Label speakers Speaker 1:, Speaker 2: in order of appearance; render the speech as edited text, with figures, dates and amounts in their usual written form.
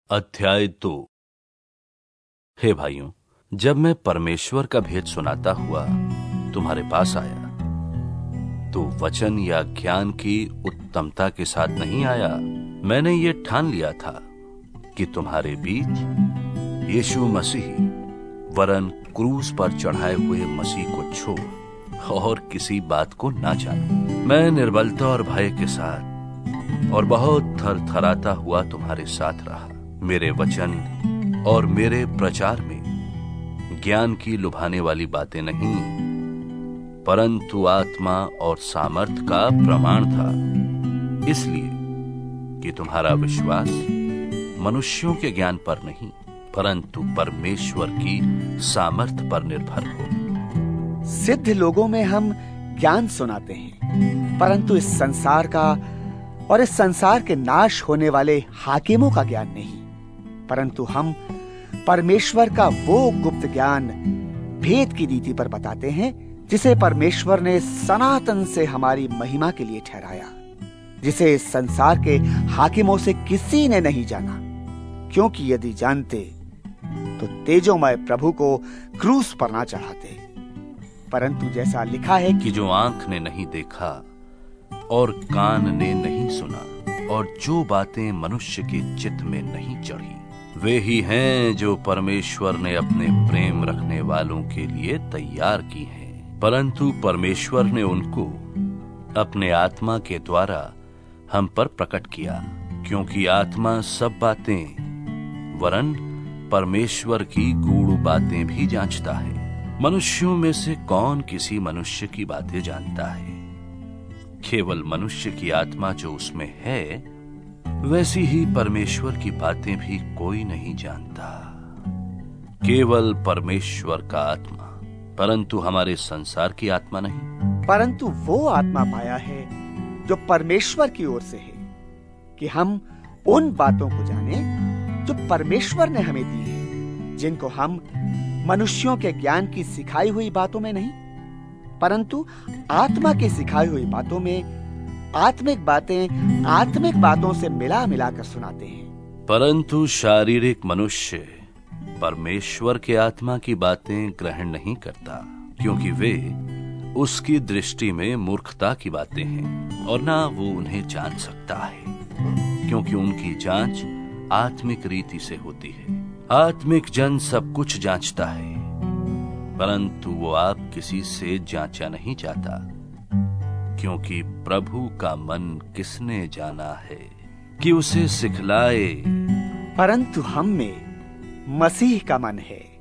Speaker 1: अध्याय 2। हे भाइयों, जब मैं परमेश्वर का भेद सुनाता हुआ तुम्हारे पास आया तो वचन या ज्ञान की उत्तमता के साथ नहीं आया। मैंने ये ठान लिया था कि तुम्हारे बीच यीशु मसीह वरन क्रूस पर चढ़ाए हुए मसीह को छोड़ और किसी बात को ना जानूं। मैं निर्बलता और भय के साथ और बहुत थरथराता हुआ तुम्हारे साथ रहा। मेरे वचन और मेरे प्रचार में ज्ञान की लुभाने वाली बातें नहीं, परंतु आत्मा और सामर्थ का प्रमाण था, इसलिए कि तुम्हारा विश्वास मनुष्यों के ज्ञान पर नहीं, परंतु परमेश्वर की सामर्थ पर निर्भर हो।
Speaker 2: सिद्ध लोगों में हम ज्ञान सुनाते हैं, परंतु इस संसार का और इस संसार के नाश होने वाले हाकिमों का ज्ञान नहीं, परंतु हम परमेश्वर का वो गुप्त ज्ञान भेद की रीति पर बताते हैं जिसे परमेश्वर ने सनातन से हमारी महिमा के लिए ठहराया, जिसे इस संसार के हाकिमों से किसी ने नहीं जाना, क्योंकि यदि जानते तो तेजोमय प्रभु को क्रूस पर ना चढ़ाते। परंतु जैसा लिखा है
Speaker 1: कि जो आंख ने नहीं देखा और कान ने नहीं सुना और जो बातें मनुष्य के चित्त में नहीं चढ़ी, वे ही हैं जो परमेश्वर ने अपने प्रेम रखने वालों के लिए तैयार की हैं। परंतु परमेश्वर ने उनको अपने आत्मा के द्वारा हम पर प्रकट किया, क्योंकि आत्मा सब बातें वरन परमेश्वर की गूढ़ बातें भी जांचता है। मनुष्यों में से कौन किसी मनुष्य की बातें जानता है? केवल मनुष्य की आत्मा जो उसमें है, वैसी ही परमेश्वर की बातें भी कोई नहीं जानता। केवल परमेश्वर का आत्मा, परंतु हमारे संसार की आत्मा नहीं।
Speaker 2: परंतु वो आत्मा पाया है जो परमेश्वर की ओर से है, कि हम उन बातों को जाने जो परमेश्वर ने हमें दी है, जिनको हम मनुष्यों के ज्ञान की सिखाई हुई बातों में नहीं, परंतु आत्मा की सिखाई हुई बातों में आत्मिक बातें आत्मिक बातों से मिला मिलाकर सुनाते हैं।
Speaker 1: परंतु शारीरिक मनुष्य परमेश्वर के आत्मा की बातें ग्रहण नहीं करता, क्योंकि वे उसकी दृष्टि में मूर्खता की बातें हैं और ना वो उन्हें जान सकता है, क्योंकि उनकी जांच आत्मिक रीति से होती है। आत्मिक जन सब कुछ जांचता है, परंतु वो आप किसी से जांचा नहीं जाता, क्योंकि प्रभु का मन किसने जाना है कि उसे सिखलाए।
Speaker 2: परंतु हम में मसीह का मन है।